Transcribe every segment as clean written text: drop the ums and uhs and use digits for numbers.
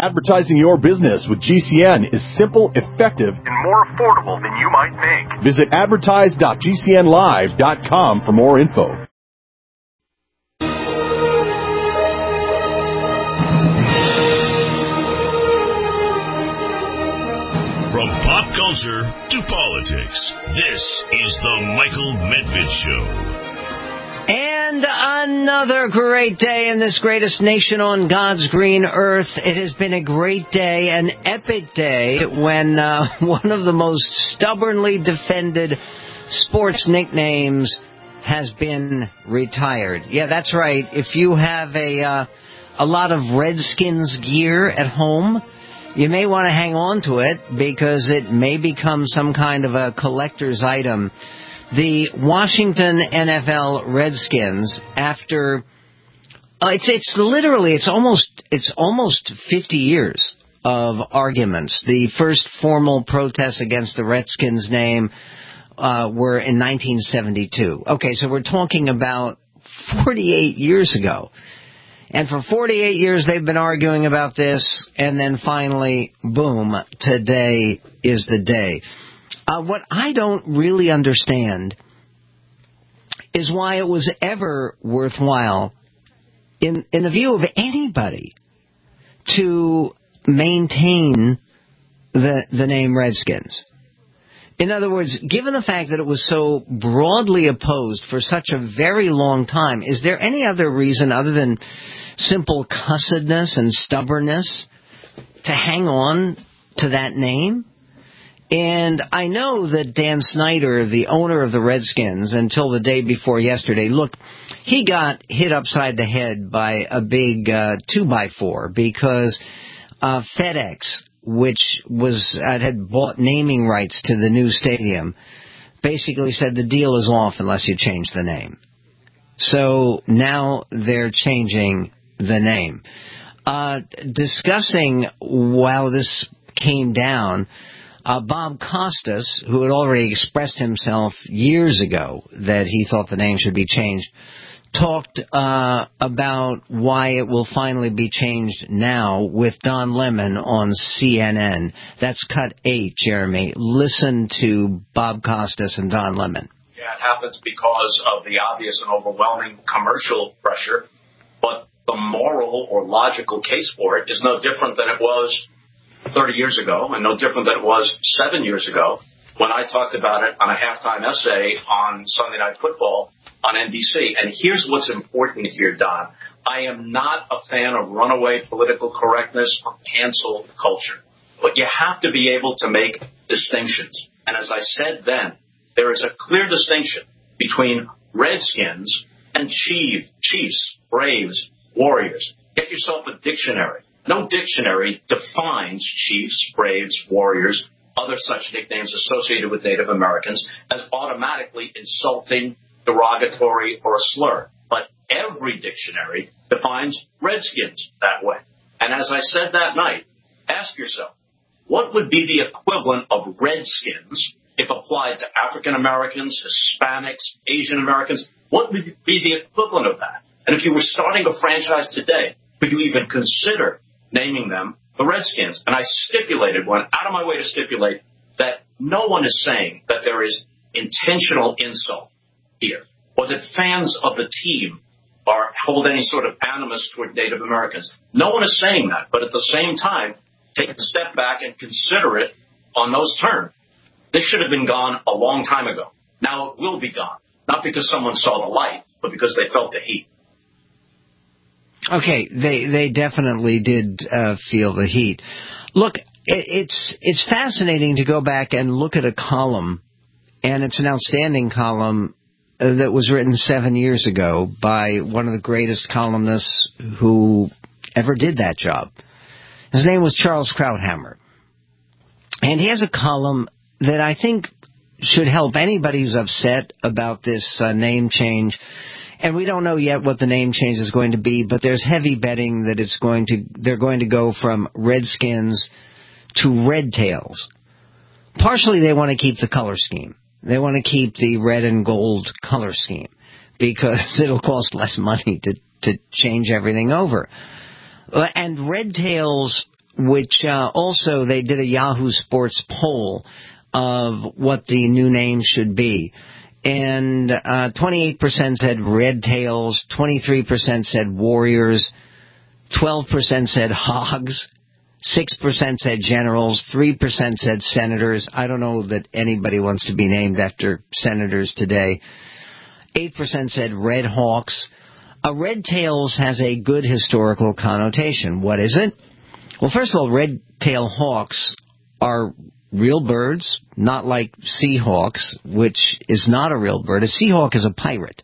Advertising your business with GCN is simple, effective, and more affordable than you might think. Visit advertise.gcnlive.com for more info. From pop culture to politics, this is the Michael Medved Show. And another great day in this greatest nation on God's green earth. It has been a great day, an epic day, when one of the most stubbornly defended sports nicknames has been retired. Yeah, that's right. If you have a lot of Redskins gear at home, you may want to hang on to it because it may become some kind of a collector's item. The Washington NFL Redskins, after it's almost 50 years of arguments. The first formal protests against the Redskins name were in 1972. Okay, so we're talking about 48 years ago. And for 48 years they've been arguing about this, and then finally, boom, today is the day. What I don't really understand is why it was ever worthwhile, in the view of anybody, to maintain the name Redskins. In other words, given the fact that it was so broadly opposed for such a very long time, is there any other reason other than simple cussedness and stubbornness to hang on to that name? And I know that Dan Snyder, the owner of the Redskins, until the day before yesterday, look, he got hit upside the head by a big 2x4 because FedEx, which had bought naming rights to the new stadium, basically said the deal is off unless you change the name. So now they're changing the name. Discussing while this came down, Bob Costas, who had already expressed himself years ago that he thought the name should be changed, talked about why it will finally be changed now with Don Lemon on CNN. That's cut 8, Jeremy. Listen to Bob Costas and Don Lemon. Yeah, it happens because of the obvious and overwhelming commercial pressure, but the moral or logical case for it is no different than it was 30 years ago, and no different than it was 7 years ago when I talked about it on a halftime essay on Sunday Night Football on NBC. And here's what's important here, Don. I am not a fan of runaway political correctness or cancel culture. But you have to be able to make distinctions. And as I said then, there is a clear distinction between Redskins and Chiefs, Braves, Warriors. Get yourself a dictionary. No dictionary defines Chiefs, Braves, Warriors, other such nicknames associated with Native Americans as automatically insulting, derogatory, or a slur. But every dictionary defines Redskins that way. And as I said that night, ask yourself, what would be the equivalent of Redskins if applied to African Americans, Hispanics, Asian Americans? What would be the equivalent of that? And if you were starting a franchise today, could you even consider naming them the Redskins? And I went out of my way to stipulate that no one is saying that there is intentional insult here, or that fans of the team hold any sort of animus toward Native Americans. No one is saying that, but at the same time, take a step back and consider it on those terms. This should have been gone a long time ago. Now it will be gone, not because someone saw the light, but because they felt the heat. Okay, they definitely did feel the heat. Look, it's fascinating to go back and look at a column, and it's an outstanding column that was written 7 years ago by one of the greatest columnists who ever did that job. His name was Charles Krauthammer. And he has a column that I think should help anybody who's upset about this name change. And we don't know yet what the name change is going to be, but there's heavy betting that they're going to go from Redskins to Red Tails. Partially, they want to keep the color scheme. They want to keep the red and gold color scheme because it'll cost less money to change everything over. And Red Tails which also they did a Yahoo Sports poll of what the new name should be. And 28% said Red Tails, 23% said Warriors, 12% said Hogs, 6% said Generals, 3% said Senators. I don't know that anybody wants to be named after Senators today. 8% said Red Hawks. Red Tails has a good historical connotation. What is it? Well, first of all, red-tailed hawks are real birds, not like Seahawks, which is not a real bird. A Seahawk is a pirate.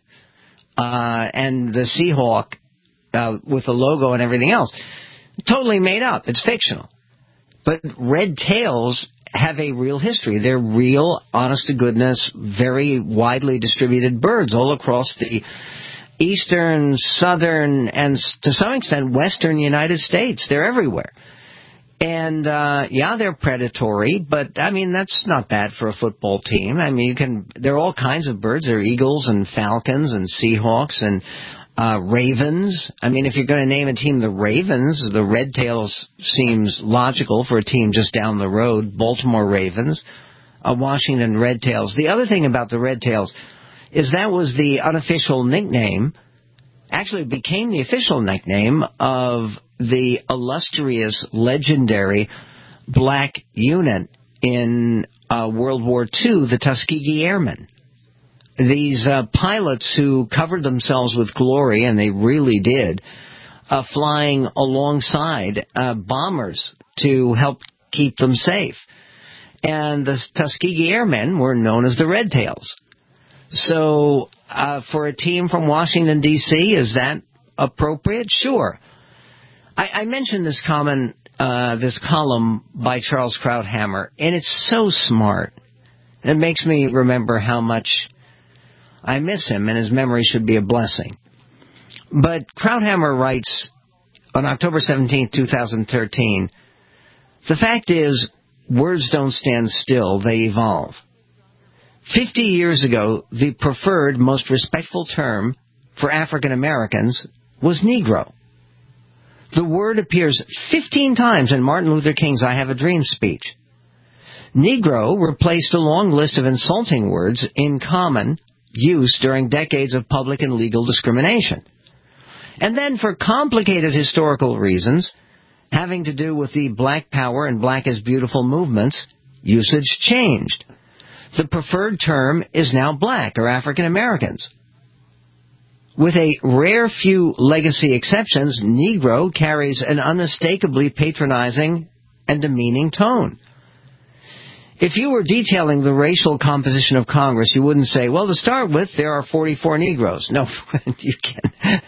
And the Seahawk, with the logo and everything else, totally made up. It's fictional. But red tails have a real history. They're real, honest-to-goodness, very widely distributed birds all across the eastern, southern, and to some extent western United States. They're everywhere. And, they're predatory, but, I mean, that's not bad for a football team. I mean, there are all kinds of birds. There are eagles and falcons and seahawks and ravens. I mean, if you're going to name a team the Ravens, the Red Tails seems logical for a team just down the road. Baltimore Ravens, Washington Red Tails. The other thing about the Red Tails is that was the unofficial nickname, actually became the official nickname of the illustrious, legendary black unit in World War II, the Tuskegee Airmen. These pilots who covered themselves with glory, and they really did, flying alongside bombers to help keep them safe. And the Tuskegee Airmen were known as the Red Tails. So, for a team from Washington, D.C., is that appropriate? Sure. I mentioned this column by Charles Krauthammer, and it's so smart. It makes me remember how much I miss him, and his memory should be a blessing. But Krauthammer writes on October 17, 2013, the fact is, words don't stand still, they evolve. 50 years ago, the preferred, most respectful term for African Americans was Negro. The word appears 15 times in Martin Luther King's I Have a Dream speech. Negro replaced a long list of insulting words in common use during decades of public and legal discrimination. And then, for complicated historical reasons, having to do with the Black Power and Black is Beautiful movements, usage changed. The preferred term is now black or African Americans. With a rare few legacy exceptions, Negro carries an unmistakably patronizing and demeaning tone. If you were detailing the racial composition of Congress, you wouldn't say, well, to start with, there are 44 Negroes. No, you can't.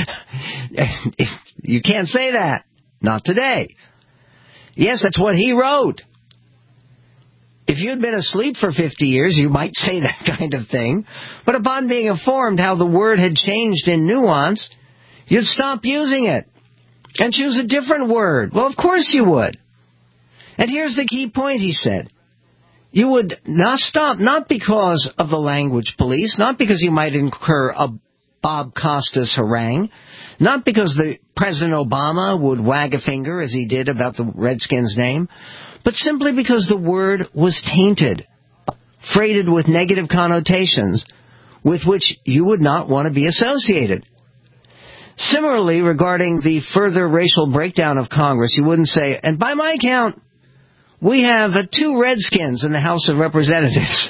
You can't say that. Not today. Yes, that's what he wrote. If you'd been asleep for 50 years, you might say that kind of thing. But upon being informed how the word had changed in nuance, you'd stop using it and choose a different word. Well, of course you would. And here's the key point, he said. You would not stop, not because of the language police, not because you might incur a Bob Costas harangue, not because the President Obama would wag a finger as he did about the Redskins' name, but simply because the word was tainted, freighted with negative connotations with which you would not want to be associated. Similarly, regarding the further racial breakdown of Congress, you wouldn't say, and by my count, we have 2 Redskins in the House of Representatives.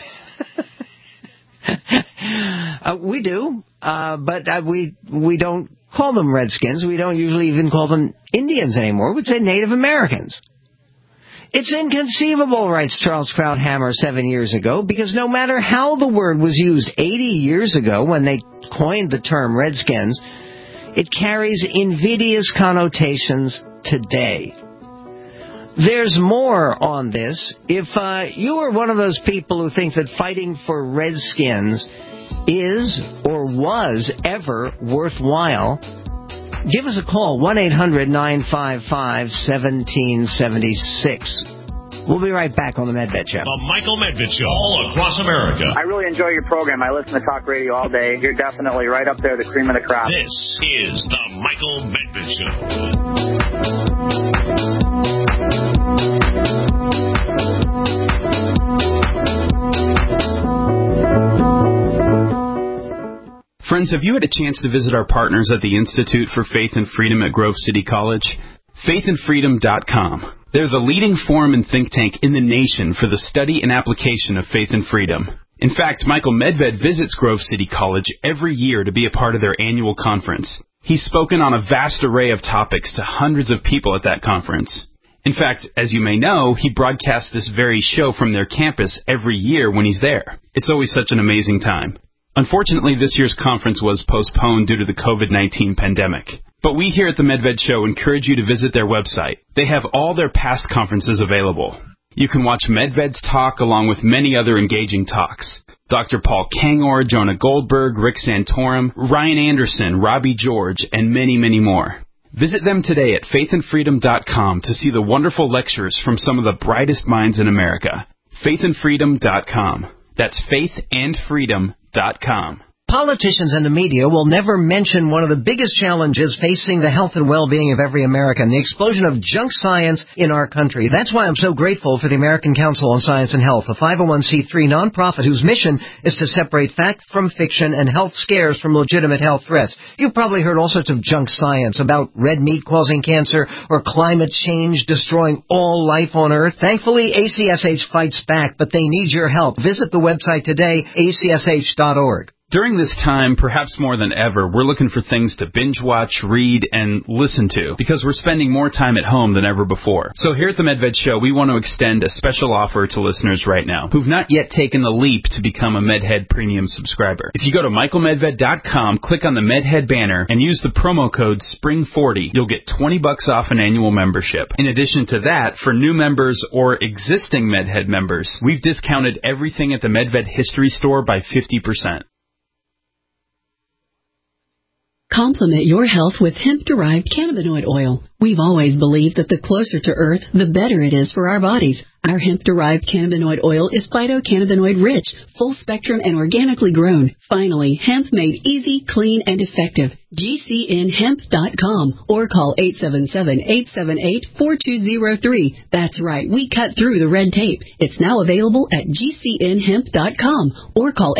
We do, but we don't call them Redskins. We don't usually even call them Indians anymore. We'd say Native Americans. It's inconceivable, writes Charles Krauthammer 7 years ago, because no matter how the word was used 80 years ago when they coined the term Redskins, it carries invidious connotations today. There's more on this. If you are one of those people who thinks that fighting for Redskins is or was ever worthwhile, give us a call, 1-800-955-1776. We'll be right back on the Medved Show. The Michael Medved Show, all across America. I really enjoy your program. I listen to talk radio all day. You're definitely right up there, the cream of the crop. This is the Michael Medved Show. Friends, have you had a chance to visit our partners at the Institute for Faith and Freedom at Grove City College? faithandfreedom.com. They're the leading forum and think tank in the nation for the study and application of faith and freedom. In fact, Michael Medved visits Grove City College every year to be a part of their annual conference. He's spoken on a vast array of topics to hundreds of people at that conference. In fact, as you may know, he broadcasts this very show from their campus every year when he's there. It's always such an amazing time. Unfortunately, this year's conference was postponed due to the COVID-19 pandemic. But we here at the Medved Show encourage you to visit their website. They have all their past conferences available. You can watch Medved's talk along with many other engaging talks. Dr. Paul Kangor, Jonah Goldberg, Rick Santorum, Ryan Anderson, Robbie George, and many, many more. Visit them today at faithandfreedom.com to see the wonderful lectures from some of the brightest minds in America. faithandfreedom.com. That's faithandfreedom.com. Politicians and the media will never mention one of the biggest challenges facing the health and well-being of every American, the explosion of junk science in our country. That's why I'm so grateful for the American Council on Science and Health, a 501c3 nonprofit whose mission is to separate fact from fiction and health scares from legitimate health threats. You've probably heard all sorts of junk science about red meat causing cancer or climate change destroying all life on Earth. Thankfully, ACSH fights back, but they need your help. Visit the website today, acsh.org. During this time, perhaps more than ever, we're looking for things to binge watch, read, and listen to because we're spending more time at home than ever before. So here at the Medved Show, we want to extend a special offer to listeners right now who've not yet taken the leap to become a MedHead Premium subscriber. If you go to michaelmedved.com, click on the MedHead banner, and use the promo code SPRING40, you'll get $20 off an annual membership. In addition to that, for new members or existing MedHead members, we've discounted everything at the Medved History Store by 50%. Complement your health with hemp-derived cannabinoid oil. We've always believed that the closer to Earth, the better it is for our bodies. Our hemp-derived cannabinoid oil is phytocannabinoid-rich, full-spectrum, and organically grown. Finally, hemp made easy, clean, and effective. GCNhemp.com or call 877-878-4203. That's right, we cut through the red tape. It's now available at GCNhemp.com or call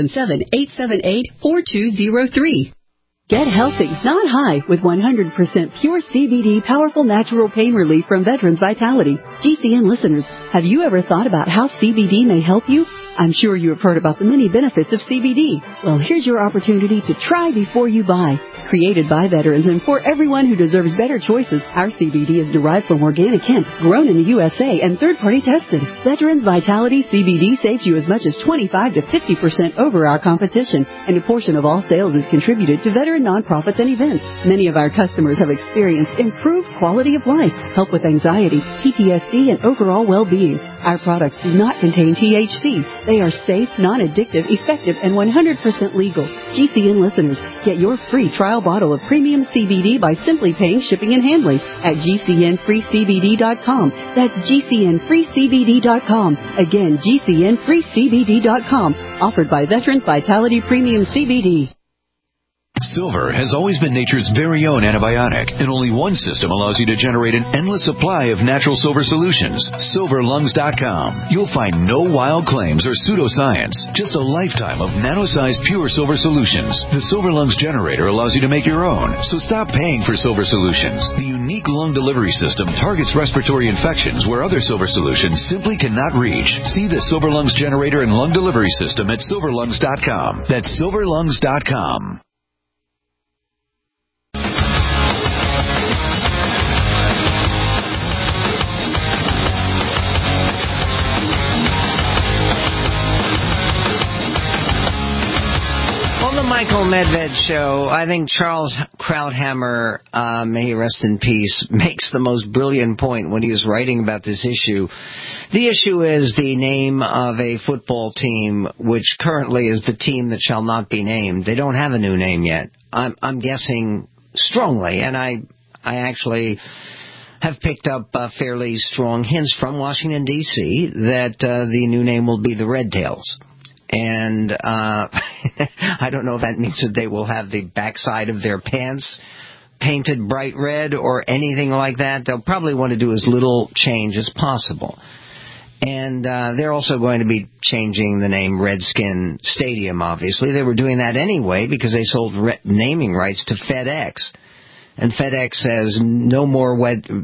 877-878-4203. Get healthy, not high, with 100% pure CBD powerful natural pain relief from Veterans Vitality. GCN listeners, have you ever thought about how CBD may help you? I'm sure you have heard about the many benefits of CBD. Well, here's your opportunity to try before you buy. Created by veterans and for everyone who deserves better choices, our CBD is derived from organic hemp, grown in the USA and third-party tested. Veterans Vitality CBD saves you as much as 25 to 50% over our competition, and a portion of all sales is contributed to veteran nonprofits and events. Many of our customers have experienced improved quality of life, help with anxiety, PTSD, and overall well-being. Our products do not contain THC. They are safe, non-addictive, effective, and 100% legal. GCN listeners, get your free trial bottle of premium CBD by simply paying shipping and handling at GCNFreeCBD.com. That's GCNFreeCBD.com. Again, GCNFreeCBD.com. Offered by Veterans Vitality Premium CBD. Silver has always been nature's very own antibiotic, and only one system allows you to generate an endless supply of natural silver solutions. SilverLungs.com. You'll find no wild claims or pseudoscience, just a lifetime of nano-sized pure silver solutions. The Silver Lungs generator allows you to make your own, so stop paying for silver solutions. The unique lung delivery system targets respiratory infections where other silver solutions simply cannot reach. See the Silver Lungs generator and lung delivery system at SilverLungs.com. That's SilverLungs.com. Michael Medved Show, I think Charles Krauthammer, may he rest in peace, makes the most brilliant point when he was writing about this issue. The issue is the name of a football team, which currently is the team that shall not be named. They don't have a new name yet. I'm guessing strongly, and I actually have picked up fairly strong hints from Washington, D.C., that the new name will be the Red Tails. And I don't know if that means that they will have the backside of their pants painted bright red or anything like that. They'll probably want to do as little change as possible. And they're also going to be changing the name Redskin Stadium, obviously. They were doing that anyway because they sold naming rights to FedEx. And FedEx says no more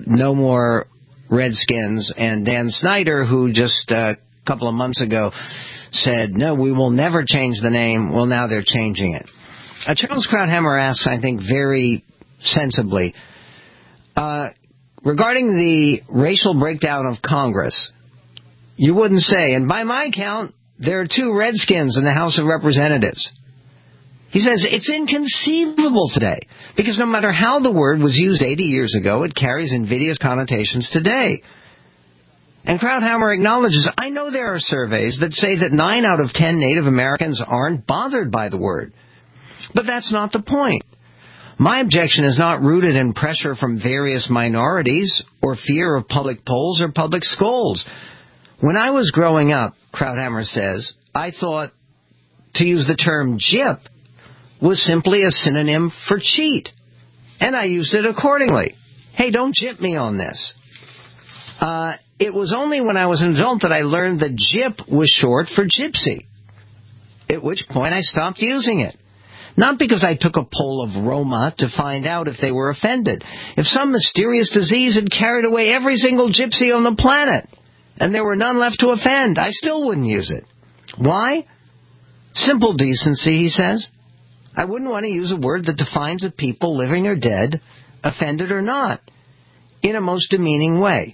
Redskins. And Dan Snyder, who just a couple of months ago said, no, we will never change the name. Well, now they're changing it. Charles Krauthammer asks, I think very sensibly, regarding the racial breakdown of Congress, you wouldn't say, and by my count, there are 2 Redskins in the House of Representatives. He says it's inconceivable today, because no matter how the word was used 80 years ago, it carries invidious connotations today. And Krauthammer acknowledges, I know there are surveys that say that 9 out of 10 Native Americans aren't bothered by the word. But that's not the point. My objection is not rooted in pressure from various minorities or fear of public polls or public scolds. When I was growing up, Krauthammer says, I thought to use the term gyp was simply a synonym for cheat, and I used it accordingly. Hey, don't gyp me on this. It was only when I was an adult that I learned that gyp was short for gypsy, at which point I stopped using it. Not because I took a poll of Roma to find out if they were offended. If some mysterious disease had carried away every single gypsy on the planet, and there were none left to offend, I still wouldn't use it. Why? Simple decency, he says. I wouldn't want to use a word that defines a people, living or dead, offended or not, in a most demeaning way.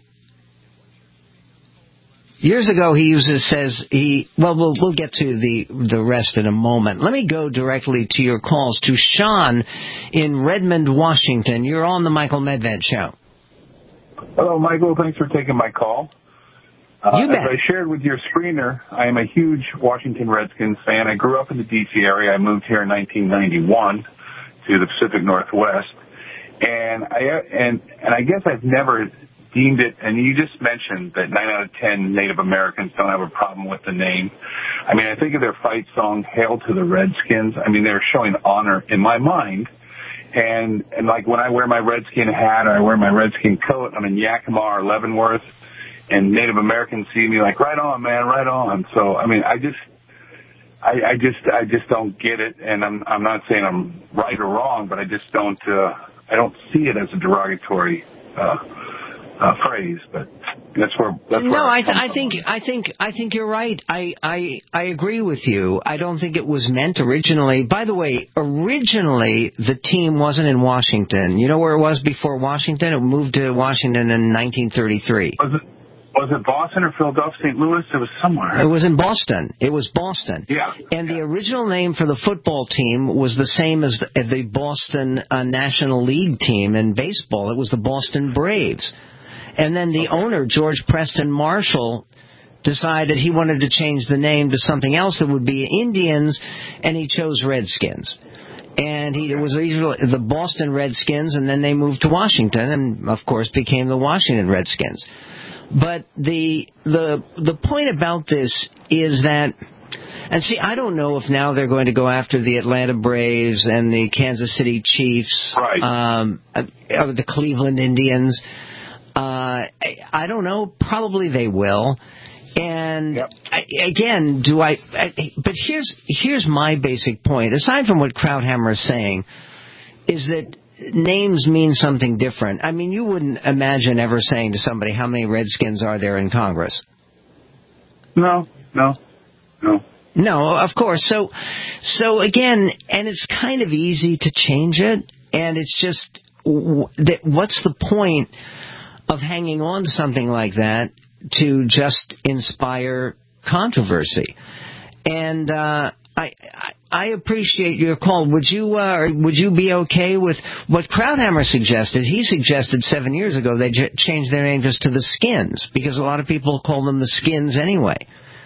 Years ago, we'll get to the rest in a moment. Let me go directly to your calls to Sean in Redmond, Washington. You're on the Michael Medved Show. Hello, Michael. Thanks for taking my call. You bet. As I shared with your screener, I am a huge Washington Redskins fan. I grew up in the D.C. area. I moved here in 1991 to the Pacific Northwest. And I guess I've never deemed it, and you just mentioned that 9 out of 10 Native Americans don't have a problem with the name. I mean, I think of their fight song, Hail to the Redskins. I mean, they're showing honor in my mind. And like when I wear my Redskin hat or I wear my Redskin coat, I'm in Yakima or Leavenworth, and Native Americans see me like, right on, man, right on. So, I mean, I just don't get it. And I'm not saying I'm right or wrong, but I just don't, I don't see it as a derogatory, phrase, but that's where I think you're right. I agree with you. I don't think it was meant originally. By the way, originally the team wasn't in Washington. You know where it was before Washington? It moved to Washington in 1933. Was it Boston or Philadelphia, St. Louis? It was somewhere. It was in Boston. It was Boston. Yeah. And the original name for the football team was the same as the Boston National League team in baseball. It was the Boston Braves. And then the owner, George Preston Marshall, decided he wanted to change the name to something else that would be Indians, and he chose Redskins. And it was the Boston Redskins, and then they moved to Washington, and of course became the Washington Redskins. But the point about this is that, and see, I don't know if now they're going to go after the Atlanta Braves and the Kansas City Chiefs, right, or the Cleveland Indians. I don't know. Probably they will. And yep. But here's my basic point. Aside from what Krauthammer is saying, is that names mean something different. I mean, you wouldn't imagine ever saying to somebody, how many Redskins are there in Congress? No. No, of course. So again, and it's kind of easy to change it, and it's just, what's the point of hanging on to something like that to just inspire controversy? And I appreciate your call. Would you be okay with what Krauthammer suggested? He suggested 7 years ago they change their name just to the Skins, because a lot of people call them the Skins anyway.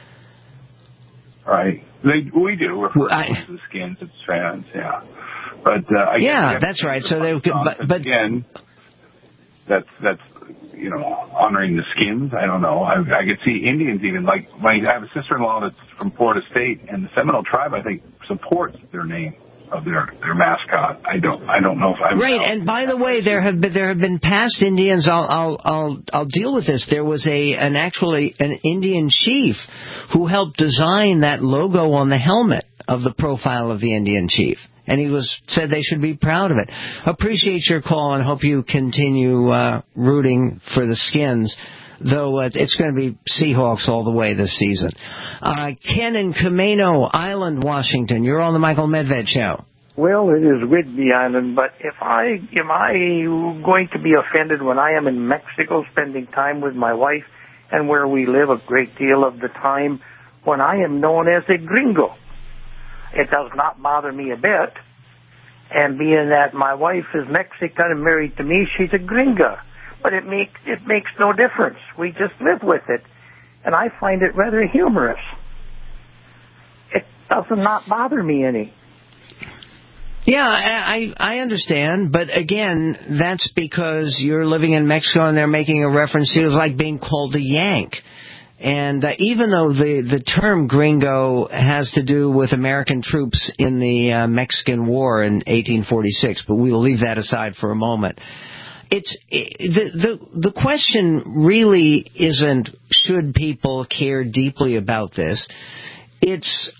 Right. We do refer to the Skins as fans, yeah. But that's right. So but again, that's honoring the Skins. I don't know. I could see Indians even, like, I have a sister-in-law that's from Florida State, and the Seminole tribe, I think, supports their name. of their mascot. I don't know if I'm right. And by the way, there have been past Indians. I'll deal with this. There was an Indian chief who helped design that logo on the helmet of the profile of the Indian chief, and he said they should be proud of it. Appreciate your call and hope you continue rooting for the Skins, though it's going to be Seahawks all the way this season. Ken in Camino Island, Washington, you're on the Michael Medved Show. Well, it is Whidbey Island, but am I going to be offended when I am in Mexico spending time with my wife and where we live a great deal of the time when I am known as a gringo? It does not bother me a bit. And being that my wife is Mexican and married to me, she's a gringa. But it makes no difference. We just live with it. And I find it rather humorous. It does not bother me any. Yeah, I understand, but again, that's because you're living in Mexico and they're making a reference to it like being called a Yank. And even though the term gringo has to do with American troops in the Mexican War in 1846, but we will leave that aside for a moment. The question really isn't should people care deeply about this. It's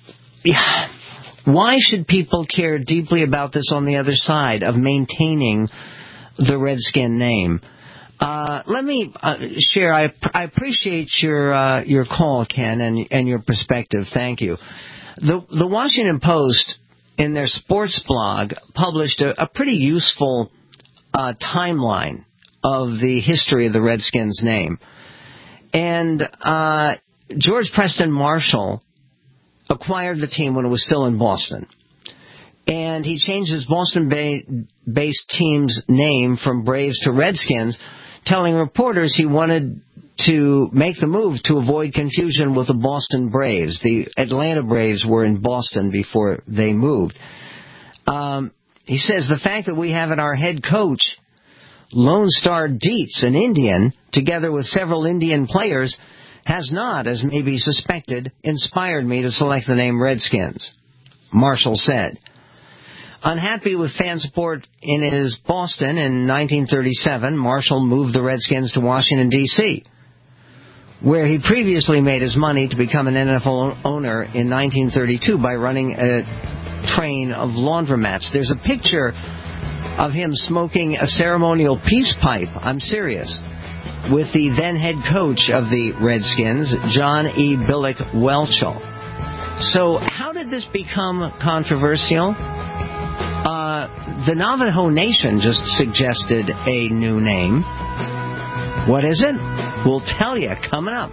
why should people care deeply about this on the other side of maintaining the Redskin name? Let me share. I appreciate your call, Ken, and your perspective. Thank you. The Washington Post, in their sports blog, published a pretty useful timeline of the history of the Redskins name. And George Preston Marshall acquired the team when it was still in Boston. And he changed his Boston-based team's name from Braves to Redskins, telling reporters he wanted to make the move to avoid confusion with the Boston Braves. The Atlanta Braves were in Boston before they moved. He says, the fact that we have in our head coach Lone Star Dietz, an Indian, together with several Indian players, has not, as may be suspected, inspired me to select the name Redskins, Marshall said. Unhappy with fan support in his Boston in 1937, Marshall moved the Redskins to Washington, D.C., where he previously made his money to become an NFL owner in 1932 by running a train of laundromats. There's a picture of him smoking a ceremonial peace pipe, I'm serious, with the then head coach of the Redskins, John E. Billick Welchel. So how did this become controversial? The Navajo Nation just suggested a new name. What is it? We'll tell you coming up.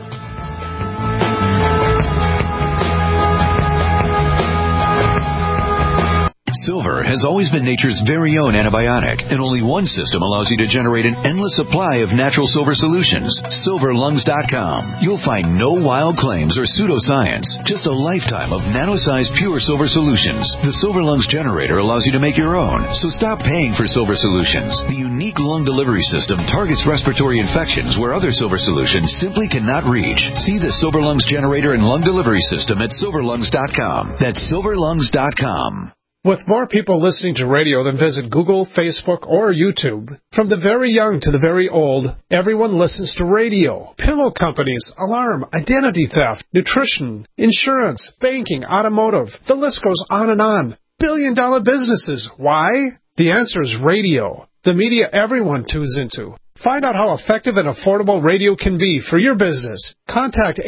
Silver has always been nature's very own antibiotic, and only one system allows you to generate an endless supply of natural silver solutions. SilverLungs.com. You'll find no wild claims or pseudoscience, just a lifetime of nano-sized pure silver solutions. The Silver Lungs generator allows you to make your own, so stop paying for silver solutions. The unique lung delivery system targets respiratory infections where other silver solutions simply cannot reach. See the Silver Lungs generator and lung delivery system at SilverLungs.com. That's SilverLungs.com. With more people listening to radio than visit Google, Facebook, or YouTube, from the very young to the very old, everyone listens to radio. Pillow companies, alarm, identity theft, nutrition, insurance, banking, automotive. The list goes on and on. Billion-dollar businesses. Why? The answer is radio. The media everyone tunes into. Find out how effective and affordable radio can be for your business. Contact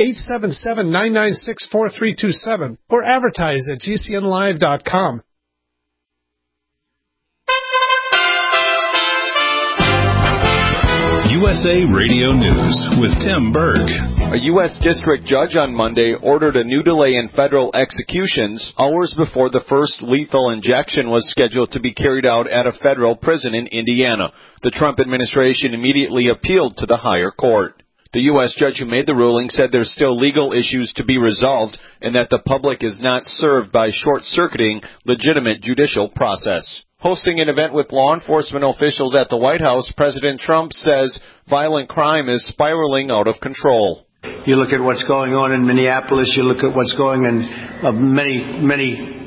877-996-4327 or advertise at GCNlive.com. USA Radio News with Tim Berg. A U.S. district judge on Monday ordered a new delay in federal executions hours before the first lethal injection was scheduled to be carried out at a federal prison in Indiana. The Trump administration immediately appealed to the higher court. The U.S. judge who made the ruling said there's still legal issues to be resolved and that the public is not served by short-circuiting legitimate judicial process. Hosting an event with law enforcement officials at the White House, President Trump says violent crime is spiraling out of control. You look at what's going on in Minneapolis, you look at what's going on in many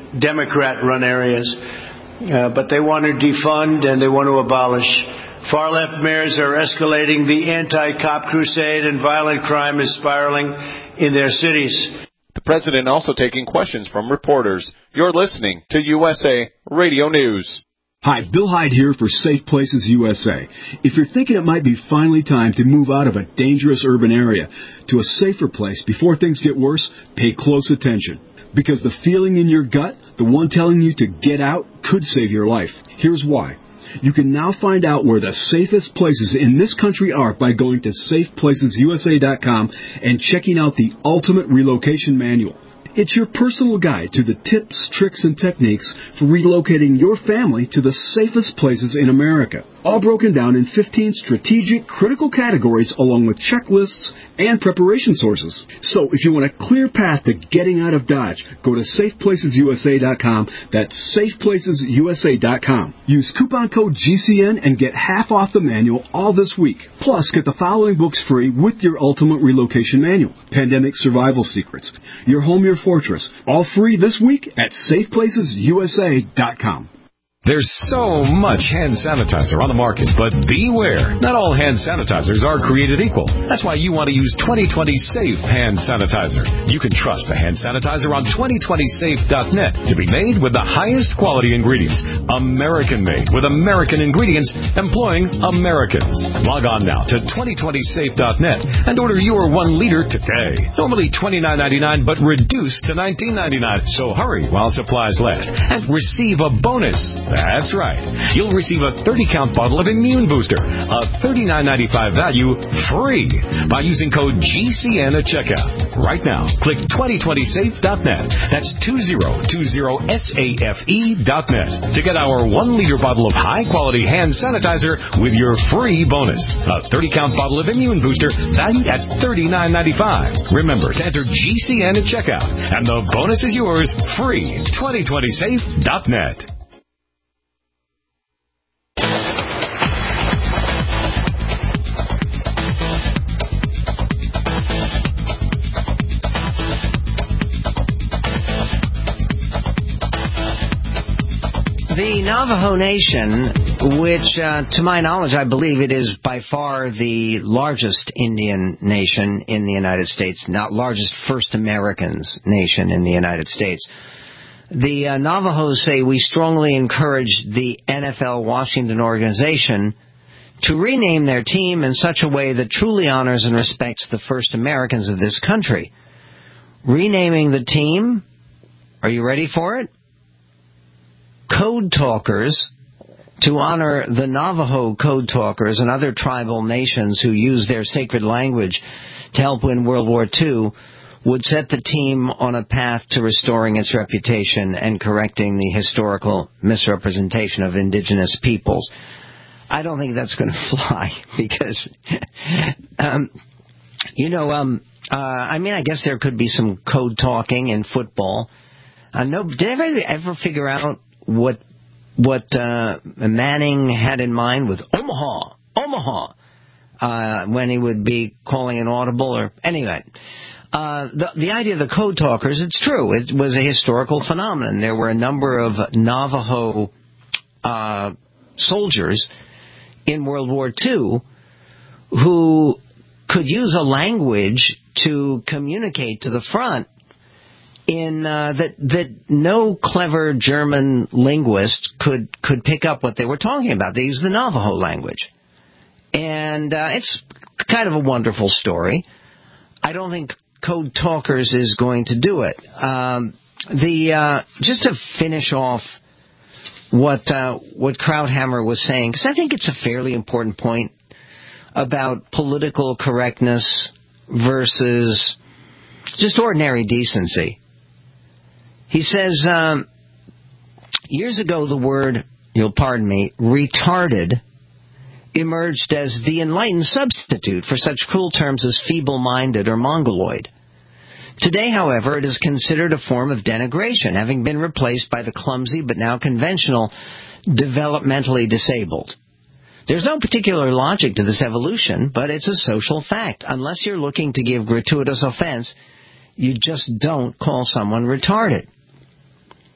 Democrat-run areas. But they want to defund and they want to abolish. Far-left mayors are escalating the anti-cop crusade, and violent crime is spiraling in their cities. The president also taking questions from reporters. You're listening to USA Radio News. Hi, Bill Hyde here for Safe Places USA. If you're thinking it might be finally time to move out of a dangerous urban area to a safer place before things get worse, pay close attention. Because the feeling in your gut, the one telling you to get out, could save your life. Here's why. You can now find out where the safest places in this country are by going to safeplacesusa.com and checking out the Ultimate Relocation Manual. It's your personal guide to the tips, tricks, and techniques for relocating your family to the safest places in America. All broken down in 15 strategic, critical categories along with checklists and preparation sources. So if you want a clear path to getting out of Dodge, go to safeplacesusa.com. That's safeplacesusa.com. Use coupon code GCN and get half off the manual all this week. Plus, get the following books free with your Ultimate Relocation Manual. Pandemic Survival Secrets. Your Home, Your Fortress. All free this week at safeplacesusa.com. There's so much hand sanitizer on the market, but beware. Not all hand sanitizers are created equal. That's why you want to use 2020 Safe Hand Sanitizer. You can trust the hand sanitizer on 2020safe.net to be made with the highest quality ingredients. American-made with American ingredients employing Americans. Log on now to 2020safe.net and order your 1 liter today. Normally $29.99, but reduced to $19.99. So hurry while supplies last and receive a bonus. That's right. You'll receive a 30-count bottle of Immune Booster, a $39.95 value, free by using code GCN at checkout. Right now, click 2020safe.net. That's 2020safe.net to get our 1-liter bottle of high-quality hand sanitizer with your free bonus, a 30-count bottle of Immune Booster valued at $39.95. Remember to enter GCN at checkout, and the bonus is yours free. 2020safe.net. The Navajo Nation, which, to my knowledge, I believe it is by far the largest Indian nation in the United States, not largest First Americans nation in the United States. The Navajos say we strongly encourage the NFL Washington organization to rename their team in such a way that truly honors and respects the First Americans of this country. Renaming the team, are you ready for it? Code Talkers, to honor the Navajo Code Talkers and other tribal nations who use their sacred language to help win World War II, would set the team on a path to restoring its reputation and correcting the historical misrepresentation of indigenous peoples. I don't think that's going to fly because, I guess there could be some code talking in football. Did anybody ever figure out what Manning had in mind with Omaha, when he would be calling an audible or anyway. The idea of the code talkers, it's true. It was a historical phenomenon. There were a number of Navajo soldiers in World War II who could use a language to communicate to the front in that no clever German linguist could pick up what they were talking about. They used the Navajo language. And it's kind of a wonderful story. I don't think Code Talkers is going to do it. Just to finish off what Krauthammer was saying, because I think it's a fairly important point about political correctness versus just ordinary decency. He says, years ago the word, you'll pardon me, retarded emerged as the enlightened substitute for such cruel terms as feeble-minded or mongoloid. Today, however, it is considered a form of denigration, having been replaced by the clumsy but now conventional developmentally disabled. There's no particular logic to this evolution, but it's a social fact. Unless you're looking to give gratuitous offense, you just don't call someone retarded.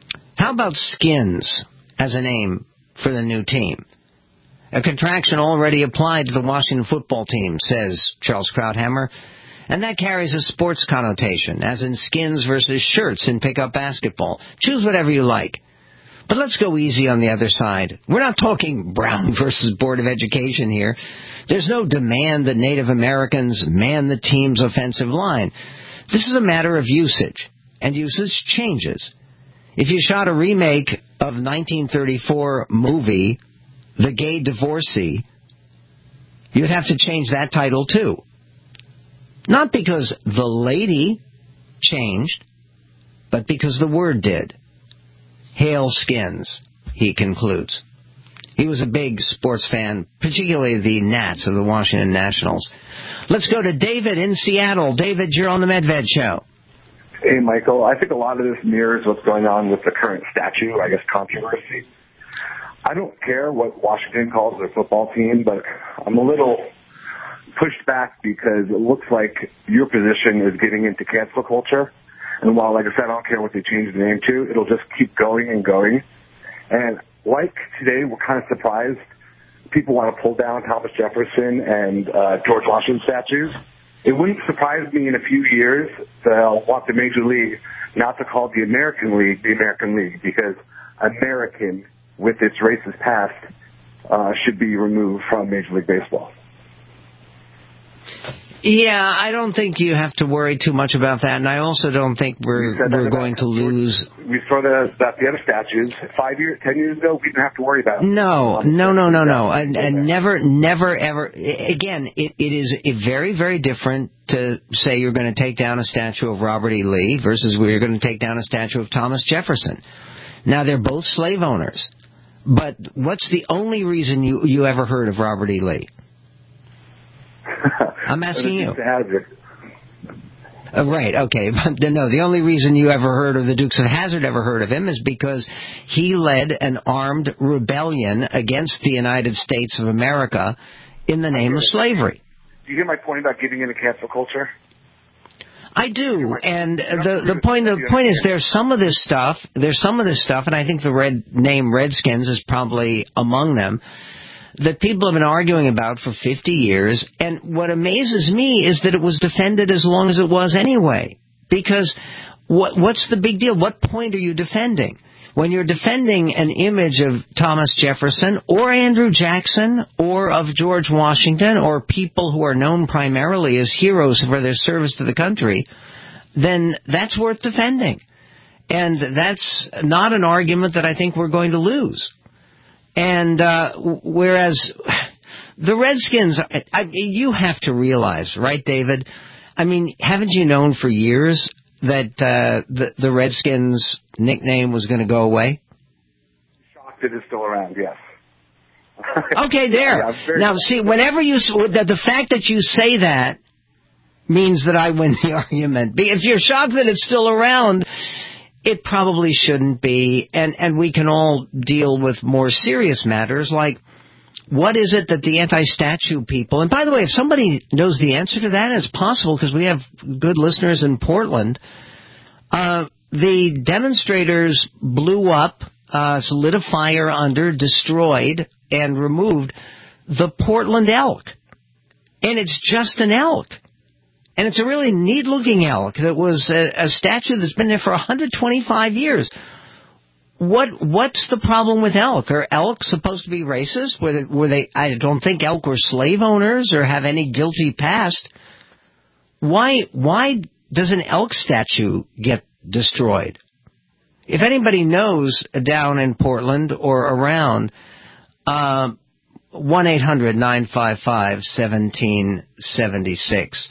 How about Skins as a name for the new team? A contraction already applied to the Washington football team, says Charles Krauthammer, and that carries a sports connotation, as in skins versus shirts in pickup basketball. Choose whatever you like. But let's go easy on the other side. We're not talking Brown versus Board of Education here. There's no demand that Native Americans man the team's offensive line. This is a matter of usage, and usage changes. If you shot a remake of 1934 movie, The Gay Divorcee, you'd have to change that title too. Not because the lady changed, but because the word did. Hail Skins, he concludes. He was a big sports fan, particularly the Nats of the Washington Nationals. Let's go to David in Seattle. David, you're on the Medved Show. Hey, Michael. I think a lot of this mirrors what's going on with the current statue, controversy. I don't care what Washington calls their football team, but I'm a little pushed back because it looks like your position is getting into cancel culture. And while, like I said, I don't care what they change the name to, it'll just keep going and going. And like today, we're kind of surprised people want to pull down Thomas Jefferson and George Washington statues. It wouldn't surprise me in a few years they'll want the Major League not to call the American League the American League, because American, with its racist past, should be removed from Major League Baseball. Yeah, I don't think you have to worry too much about that, and I also don't think we're going to lose. We saw the other statues 5 years, 10 years ago. We didn't have to worry about it. No, and never, ever. Again, it is very, very different to say you're going to take down a statue of Robert E. Lee versus we're going to take down a statue of Thomas Jefferson. Now, they're both slave owners, but what's the only reason you ever heard of Robert E. Lee? I'm asking you. Right, okay. No, the only reason you ever heard of the Dukes of Hazzard, ever heard of him, is because he led an armed rebellion against the United States of America in the name of slavery. Do you hear my point about getting into cancel culture? I do, and the point is there's some of this stuff, and I think the name Redskins is probably among them, that people have been arguing about for 50 years, and what amazes me is that it was defended as long as it was anyway. Because what's the big deal? What point are you defending? When you're defending an image of Thomas Jefferson or Andrew Jackson or of George Washington or people who are known primarily as heroes for their service to the country, then that's worth defending. And that's not an argument that I think we're going to lose. And whereas the Redskins, you have to realize, right, David? I mean, haven't you known for years that the Redskins nickname was going to go away? Shocked it is still around, yes. Okay, there. Yeah, now, see, whenever the fact that you say that means that I win the argument. If you're shocked that it's still around, it probably shouldn't be, and we can all deal with more serious matters like what is it that the anti-statue people, and by the way, if somebody knows the answer to that, it's possible because we have good listeners in Portland, the demonstrators blew up, lit a fire under, destroyed, and removed the Portland elk. And it's just an elk. And it's a really neat-looking elk that was a statue that's been there for 125 years. What's the problem with elk? Are elk supposed to be racist? Were they? I don't think elk were slave owners or have any guilty past. Why does an elk statue get destroyed? If anybody knows down in Portland or around, 1-800-955-1776.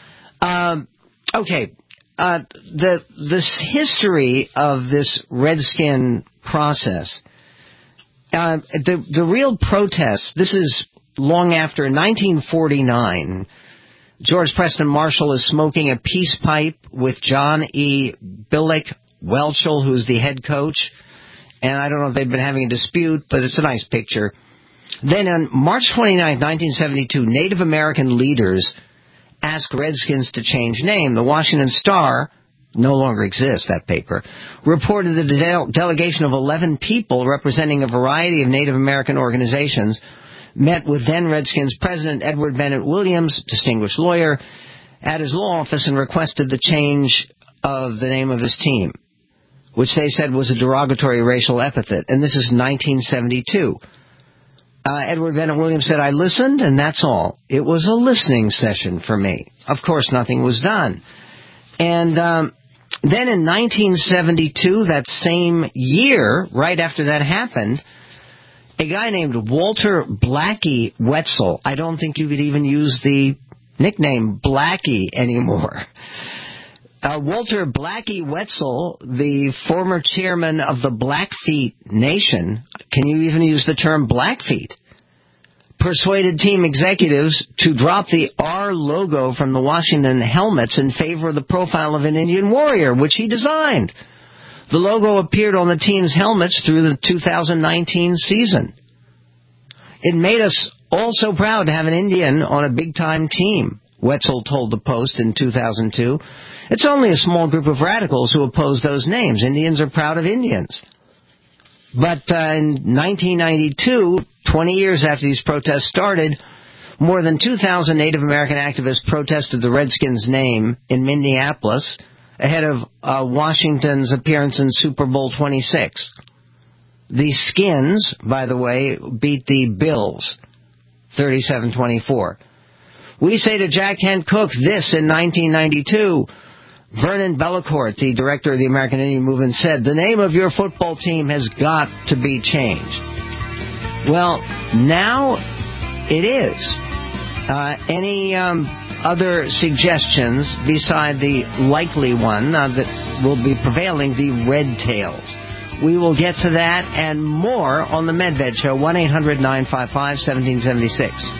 Okay. This history of this Redskin process, the real protest, this is long after 1949. George Preston Marshall is smoking a peace pipe with John E. Billick Welchel, who's the head coach. And I don't know if they've been having a dispute, but it's a nice picture. Then on March 29, 1972, Native American leaders asked Redskins to change name. The Washington Star, no longer exists, that paper, reported that a delegation of 11 people representing a variety of Native American organizations met with then Redskins President Edward Bennett Williams, distinguished lawyer, at his law office and requested the change of the name of his team, which they said was a derogatory racial epithet. And this is 1972. Edward Bennett Williams said, I listened, and that's all. It was a listening session for me. Of course, nothing was done. And then in 1972, that same year, right after that happened, a guy named Walter Blackie Wetzel, I don't think you could even use the nickname Blackie anymore. Walter Blackie Wetzel, the former chairman of the Blackfeet Nation, can you even use the term Blackfeet, persuaded team executives to drop the R logo from the Washington helmets in favor of the profile of an Indian warrior, which he designed. The logo appeared on the team's helmets through the 2019 season. It made us all so proud to have an Indian on a big-time team, Wetzel told the Post in 2002. It's only a small group of radicals who oppose those names. Indians are proud of Indians. But in 1992, 20 years after these protests started, more than 2,000 Native American activists protested the Redskins' name in Minneapolis ahead of Washington's appearance in Super Bowl 26. The Skins, by the way, beat the Bills 37-24. We say to Jack Kent Cooke this in 1992. Vernon Bellecourt, the director of the American Indian Movement, said, the name of your football team has got to be changed. Well, now it is. Any other suggestions beside the likely one that will be prevailing, the Red Tails? We will get to that and more on the Medved Show, 1-800-955-1776.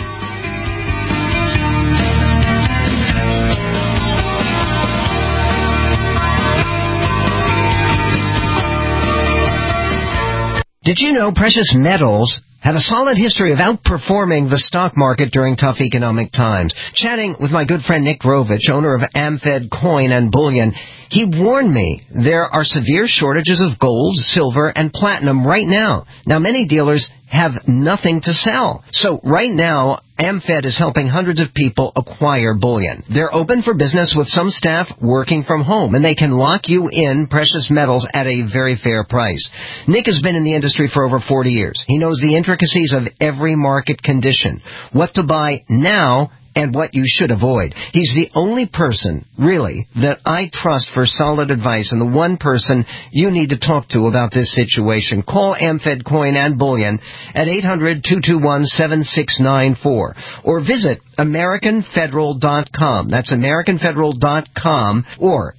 Did you know precious metals have a solid history of outperforming the stock market during tough economic times? Chatting with my good friend Nick Grovich, owner of Amfed Coin and Bullion, he warned me there are severe shortages of gold, silver, and platinum right now. Now, many dealers have nothing to sell. So right now, Amfed is helping hundreds of people acquire bullion. They're open for business with some staff working from home, and they can lock you in precious metals at a very fair price. Nick has been in the industry for over 40 years. He knows the intricacies of every market condition, what to buy now and what you should avoid. He's the only person, really, that I trust for solid advice and the one person you need to talk to about this situation. Call Amfed Coin and Bullion at 800-221-7694 or visit AmericanFederal.com. That's AmericanFederal.com or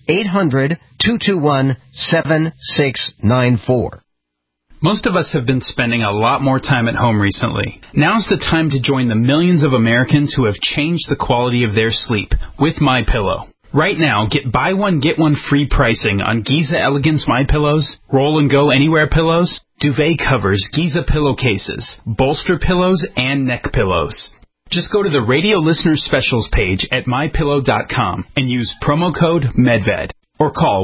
800-221-7694. Most of us have been spending a lot more time at home recently. Now's the time to join the millions of Americans who have changed the quality of their sleep with MyPillow. Right now, get buy one, get one free pricing on Giza Elegance MyPillows, Roll and Go Anywhere pillows, duvet covers, Giza pillowcases, bolster pillows, and neck pillows. Just go to the radio listener specials page at MyPillow.com and use promo code MEDVED or call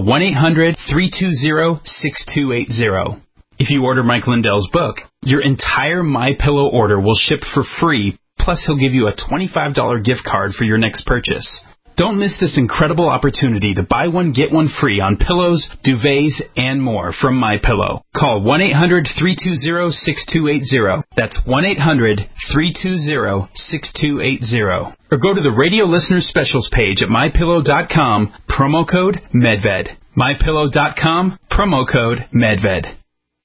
1-800-320-6280. If you order Mike Lindell's book, your entire MyPillow order will ship for free, plus he'll give you a $25 gift card for your next purchase. Don't miss this incredible opportunity to buy one, get one free on pillows, duvets, and more from MyPillow. Call 1-800-320-6280. That's 1-800-320-6280. Or go to the Radio Listeners Specials page at MyPillow.com, promo code MEDVED. MyPillow.com, promo code MEDVED.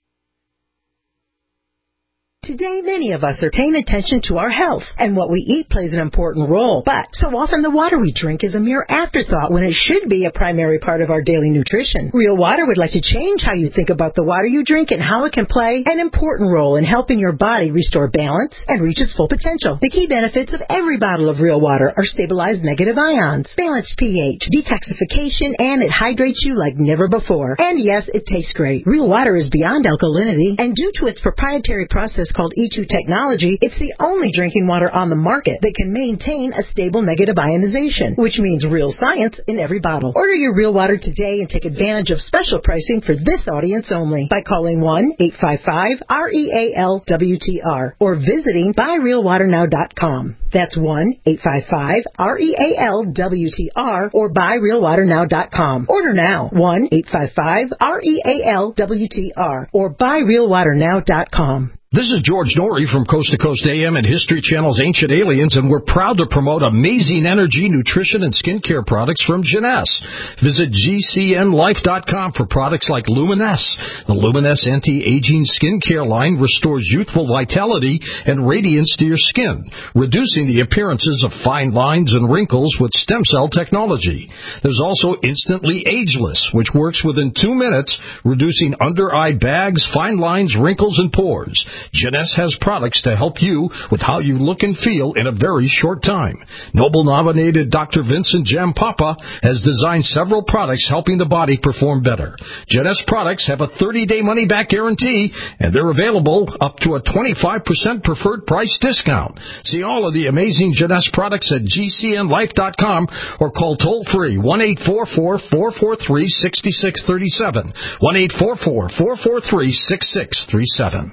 Today, many of us are paying attention to our health, and what we eat plays an important role. But so often the water we drink is a mere afterthought when it should be a primary part of our daily nutrition. Real Water would like to change how you think about the water you drink and how it can play an important role in helping your body restore balance and reach its full potential. The key benefits of every bottle of Real Water are stabilized negative ions, balanced pH, detoxification, and it hydrates you like never before. And yes, it tastes great. Real Water is beyond alkalinity, and due to its proprietary process called E2 technology, it's the only drinking water on the market that can maintain a stable negative ionization, which means real science in every bottle. Order your Real Water today and take advantage of special pricing for this audience only by calling 1-855-REAL-WTR or visiting buyrealwaternow.com. That's 1-855-REAL-WTR or buyrealwaternow.com. Order now. 1-855-REAL-WTR or buyrealwaternow.com. This is George Norrie from Coast to Coast AM and History Channel's Ancient Aliens, and we're proud to promote amazing energy, nutrition, and skincare products from Jeunesse. Visit GCNLife.com for products like Luminesce. The Luminesce anti-aging skincare line restores youthful vitality and radiance to your skin, reducing the appearances of fine lines and wrinkles with stem cell technology. There's also Instantly Ageless, which works within 2 minutes, reducing under-eye bags, fine lines, wrinkles, and pores. Jeunesse has products to help you with how you look and feel in a very short time. Nobel-nominated Dr. Vincent Jampapa has designed several products helping the body perform better. Jeunesse products have a 30-day money-back guarantee, and they're available up to a 25% preferred price discount. See all of the amazing Jeunesse products at GCNLife.com or call toll-free 1-844-443-6637, 1-844-443-6637.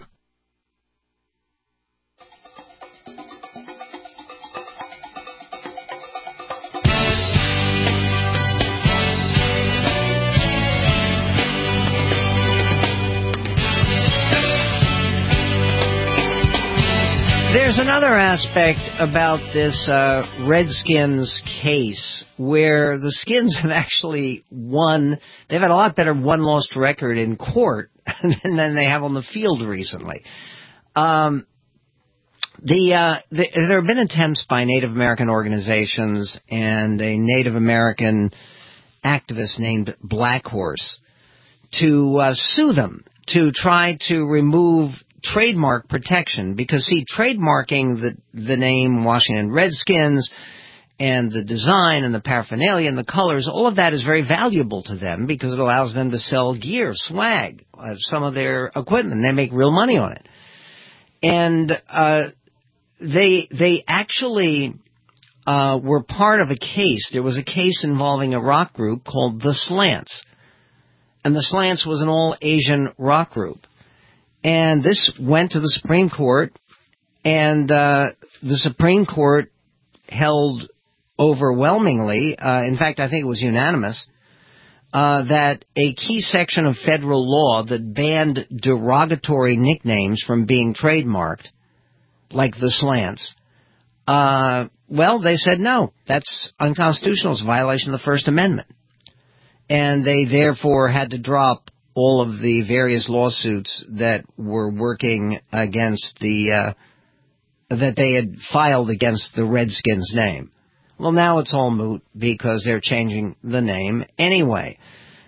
There's another aspect about this Redskins case where the Skins have actually won. They've had a lot better one-loss record in court than they have on the field recently. There have been attempts by Native American organizations and a Native American activist named Black Horse to sue them to try to remove trademark protection, because, see, trademarking the name Washington Redskins and the design and the paraphernalia and the colors, all of that is very valuable to them because it allows them to sell gear, swag, some of their equipment. They make real money on it. And they actually were part of a case. There was a case involving a rock group called The Slants. And The Slants was an all-Asian rock group. And this went to the Supreme Court, and the Supreme Court held overwhelmingly, in fact, I think it was unanimous, that a key section of federal law that banned derogatory nicknames from being trademarked, like The Slants, well, they said no, that's unconstitutional. It's a violation of the First Amendment. And they therefore had to drop all of the various lawsuits that were working against that they had filed against the Redskins name. Well, now it's all moot because they're changing the name anyway.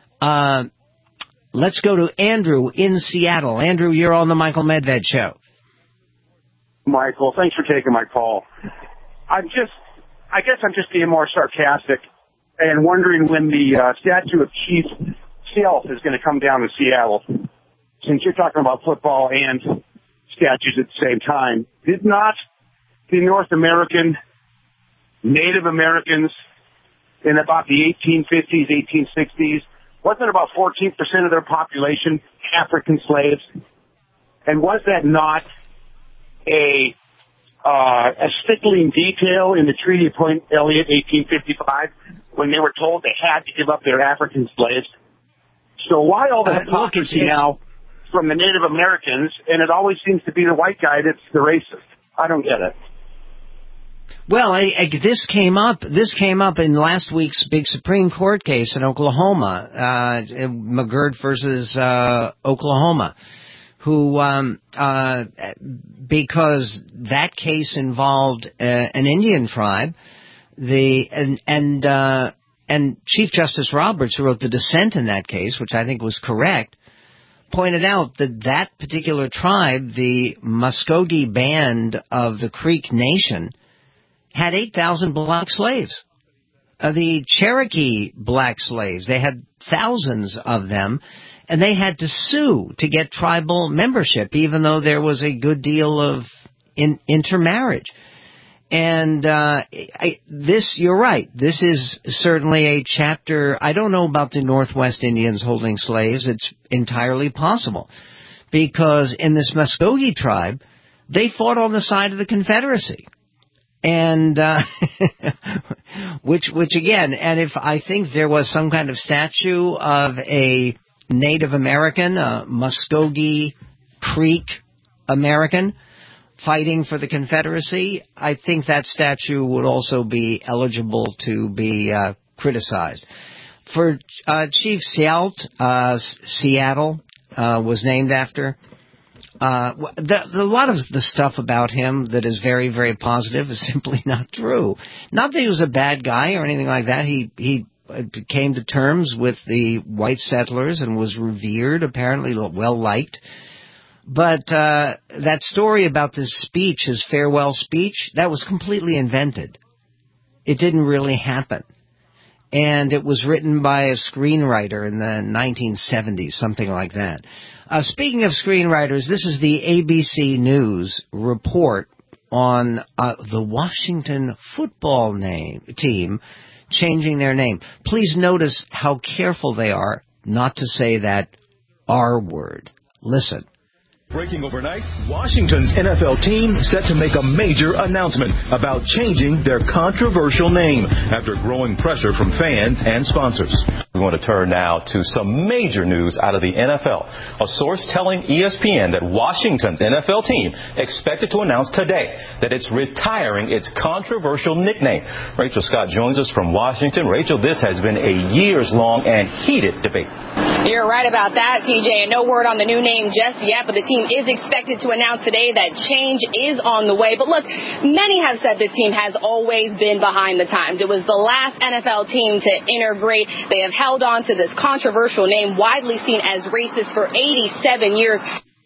Let's go to Andrew in Seattle. Andrew, you're on the Michael Medved Show. Michael, thanks for taking my call. I guess I'm just being more sarcastic and wondering when the statue of Chief Sealth is going to come down in Seattle. Since you're talking about football and statues at the same time, did not the North American Native Americans in about the 1850s, 1860s, wasn't about 14% of their population African slaves? And was that not a stickling detail in the Treaty of Point Elliott, 1855, when they were told they had to give up their African slaves? So why all the hypocrisy now from the Native Americans, and it always seems to be the white guy that's the racist? I don't get it. Well, this came up in last week's big Supreme Court case in Oklahoma, McGirt versus Oklahoma, who because that case involved an Indian tribe, and Chief Justice Roberts, who wrote the dissent in that case, which I think was correct, pointed out that that particular tribe, the Muskogee Band of the Creek Nation, had 8,000 black slaves. The Cherokee black slaves, they had thousands of them, and they had to sue to get tribal membership, even though there was a good deal of intermarriage. And you're right. This is certainly a chapter. I don't know about the Northwest Indians holding slaves. It's entirely possible, because in this Muskogee tribe, they fought on the side of the Confederacy. And which again, and if I think there was some kind of statue of a Native American, a Muskogee Creek American, fighting for the Confederacy, I think that statue would also be eligible to be criticized. For Chief Sealt, Seattle was named after. A lot of the stuff about him that is very, very positive is simply not true. Not that he was a bad guy or anything like that. He came to terms with the white settlers and was revered, apparently well-liked. But that story about this speech, his farewell speech, that was completely invented. It didn't really happen. And it was written by a screenwriter in the 1970s, something like that. Speaking of screenwriters, this is the ABC News report on the Washington football team changing their name. Please notice how careful they are not to say that R word. Listen. Breaking overnight, Washington's NFL team set to make a major announcement about changing their controversial name after growing pressure from fans and sponsors. We want to turn now to some major news out of the NFL. A source telling ESPN that Washington's NFL team expected to announce today that it's retiring its controversial nickname. Rachel Scott joins us from Washington. Rachel, this has been a years-long and heated debate. You're right about that, TJ, and no word on the new name just yet, but the team is expected to announce today that change is on the way. But look, many have said this team has always been behind the times. It was the last NFL team to integrate. They have held on to this controversial name, widely seen as racist, for 87 years.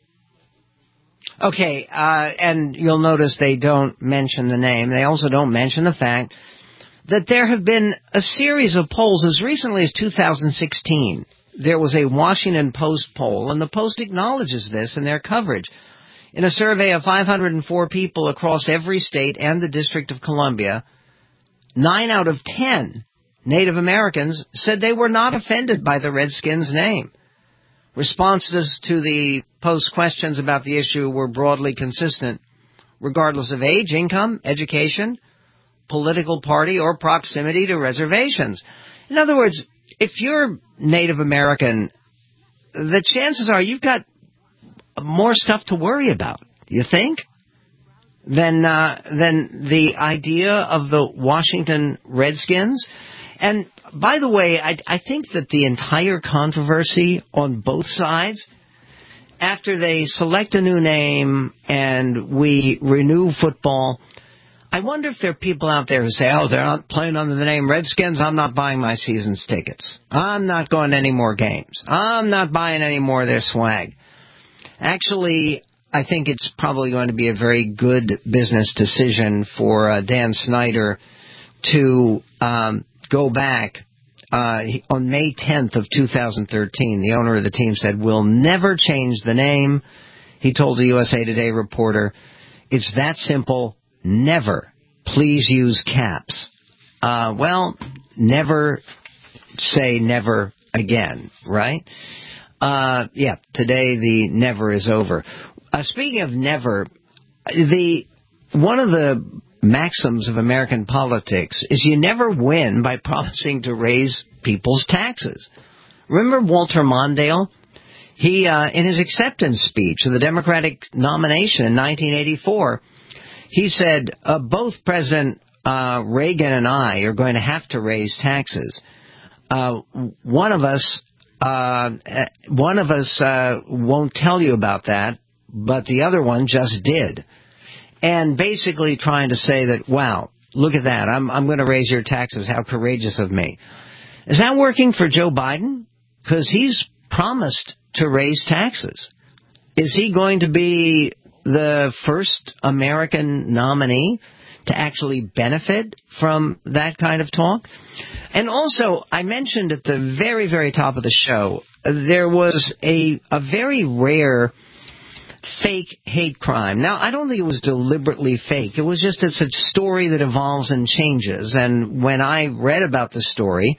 Okay, and you'll notice they don't mention the name. They also don't mention the fact that there have been a series of polls as recently as 2016. There was a Washington Post poll, and the Post acknowledges this in their coverage. In a survey of 504 people across every state and the District of Columbia, 9 out of 10 Native Americans said they were not offended by the Redskins' name. Responses to the Post questions about the issue were broadly consistent, regardless of age, income, education, political party, or proximity to reservations. In other words, if you're Native American, the chances are you've got more stuff to worry about, you think, than the idea of the Washington Redskins. And by the way, I think that the entire controversy on both sides, after they select a new name and we renew football, I wonder if there are people out there who say, oh, they're not playing under the name Redskins, I'm not buying my season's tickets. I'm not going to any more games. I'm not buying any more of their swag. Actually, I think it's probably going to be a very good business decision for Dan Snyder to go back. On May 10th of 2013, the owner of the team said, we'll never change the name. He told the USA Today reporter, it's that simple. Never. Please use caps. Well, never say never again, right? Yeah, today the never is over. Speaking of never, one of the maxims of American politics is you never win by promising to raise people's taxes. Remember Walter Mondale? He, in his acceptance speech of the Democratic nomination in 1984, he said, both President Reagan and I are going to have to raise taxes. One of us won't tell you about that, but the other one just did. And basically trying to say that, wow, look at that, I'm going to raise your taxes, how courageous of me. Is that working for Joe Biden? Because he's promised to raise taxes. Is he going to be the first American nominee to actually benefit from that kind of talk? And also, I mentioned at the very, very top of the show there was a very rare fake hate crime. Now, I don't think it was deliberately fake. It was just it's a story that evolves and changes. And when I read about the story,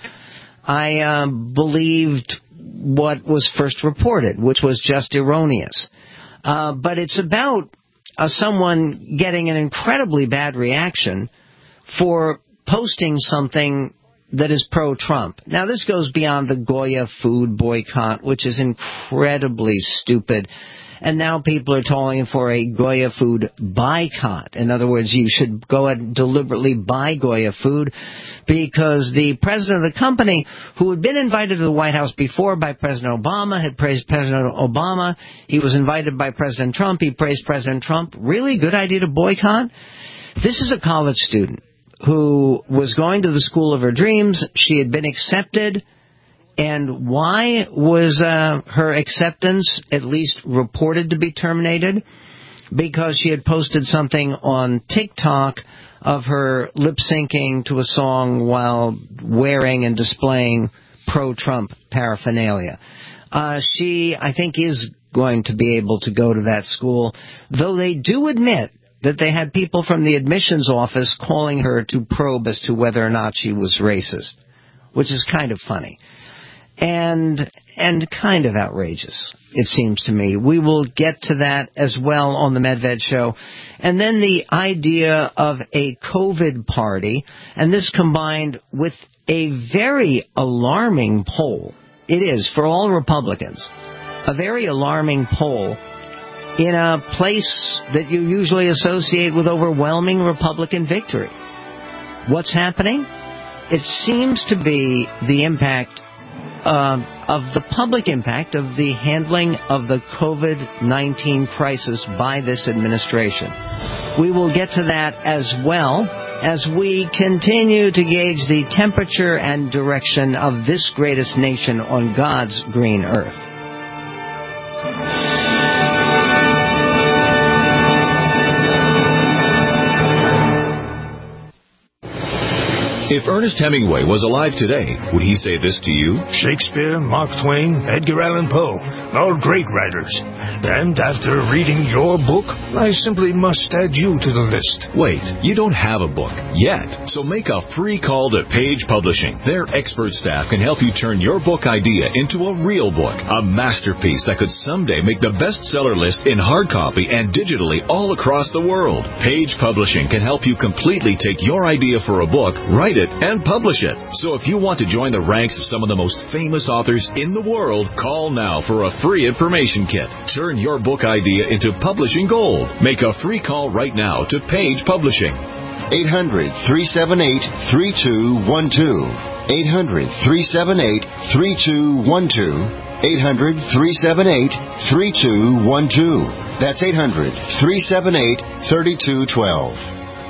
I believed what was first reported, which was just erroneous. But it's about someone getting an incredibly bad reaction for posting something that is pro-Trump. Now, this goes beyond the Goya food boycott, which is incredibly stupid. And now people are calling for a Goya food boycott. In other words, you should go and deliberately buy Goya food because the president of the company, who had been invited to the White House before by President Obama, had praised President Obama. He was invited by President Trump. He praised President Trump. Really good idea to boycott? This is a college student who was going to the school of her dreams. She had been accepted. And why was her acceptance at least reported to be terminated? Because she had posted something on TikTok of her lip-syncing to a song while wearing and displaying pro-Trump paraphernalia. She, I think, is going to be able to go to that school, though they do admit that they had people from the admissions office calling her to probe as to whether or not she was racist, which is kind of funny. And kind of outrageous, it seems to me. We will get to that as well on the Medved Show. And then the idea of a COVID party, and this combined with a very alarming poll. It is, for all Republicans, a very alarming poll in a place that you usually associate with overwhelming Republican victory. What's happening? It seems to be the impact of the public impact of the handling of the COVID-19 crisis by this administration. We will get to that as well as we continue to gauge the temperature and direction of this greatest nation on God's green earth. If Ernest Hemingway was alive today, would he say this to you? Shakespeare, Mark Twain, Edgar Allan Poe, all great writers. And after reading your book, I simply must add you to the list. Wait, you don't have a book yet. So make a free call to Page Publishing. Their expert staff can help you turn your book idea into a real book, a masterpiece that could someday make the bestseller list in hard copy and digitally all across the world. Page Publishing can help you completely take your idea for a book, write it, and publish it. So if you want to join the ranks of some of the most famous authors in the world, call now for a free information kit. Turn your book idea into publishing gold. Make a free call right now to Page Publishing. 800-378-3212. 800-378-3212. 800-378-3212. That's 800-378-3212.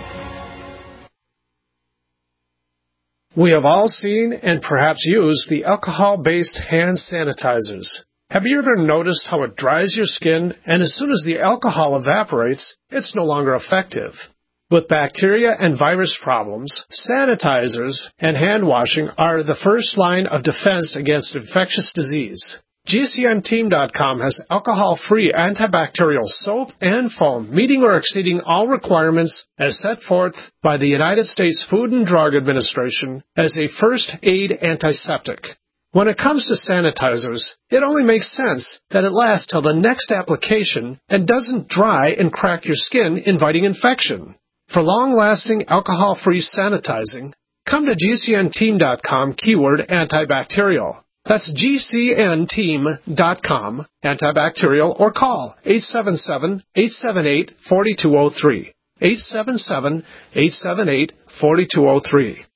We have all seen and perhaps used the alcohol-based hand sanitizers. Have you ever noticed how it dries your skin, and as soon as the alcohol evaporates, it's no longer effective? With bacteria and virus problems, sanitizers and hand washing are the first line of defense against infectious disease. GCNteam.com has alcohol-free antibacterial soap and foam, meeting or exceeding all requirements as set forth by the United States Food and Drug Administration as a first aid antiseptic. When it comes to sanitizers, it only makes sense that it lasts till the next application and doesn't dry and crack your skin, inviting infection. For long-lasting alcohol-free sanitizing, come to GCNteam.com keyword antibacterial. That's GCNteam.com, antibacterial, or call 877-878-4203. 877-878-4203.